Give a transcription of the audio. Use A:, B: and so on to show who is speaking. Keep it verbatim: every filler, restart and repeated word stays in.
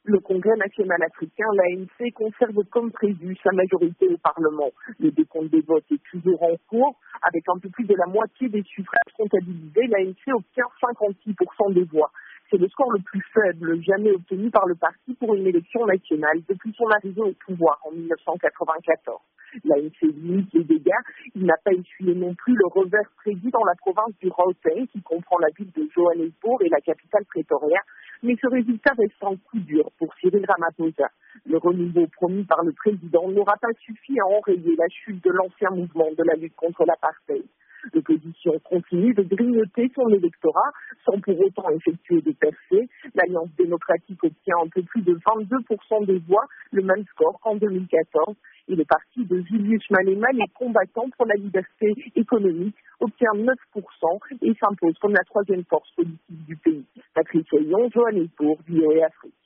A: Le Congrès national africain, l'A N C, conserve comme prévu sa majorité au Parlement. Le décompte des votes est toujours en cours. Avec un peu plus de la moitié des suffrages comptabilisés, l'A N C obtient cinquante-six pour cent des voix. C'est le score le plus faible jamais obtenu par le parti pour une élection nationale depuis son arrivée au pouvoir en mille neuf cent quatre-vingt-quatorze. L'A N C limite les dégâts. Il n'a pas essuyé non plus le revers prévu dans la province du Gauteng, qui comprend la ville de Johannesburg et la capitale Pretoria. Mais ce résultat reste un coup dur pour Cyril Ramaphosa. Le renouveau promis par le président n'aura pas suffi à enrayer la chute de l'ancien mouvement de la lutte contre l'apartheid. L'opposition continue de grignoter son électorat sans pour autant effectuer de percées. L'Alliance démocratique obtient un peu plus de vingt-deux pour cent des voix, le même score qu'en deux mille quatorze. Et le parti de Julius Malema, les combattants pour la liberté économique, obtient neuf pour cent et s'impose comme la troisième force politique du pays. Patrice Oyon, Johannesburg, V O A Afrique.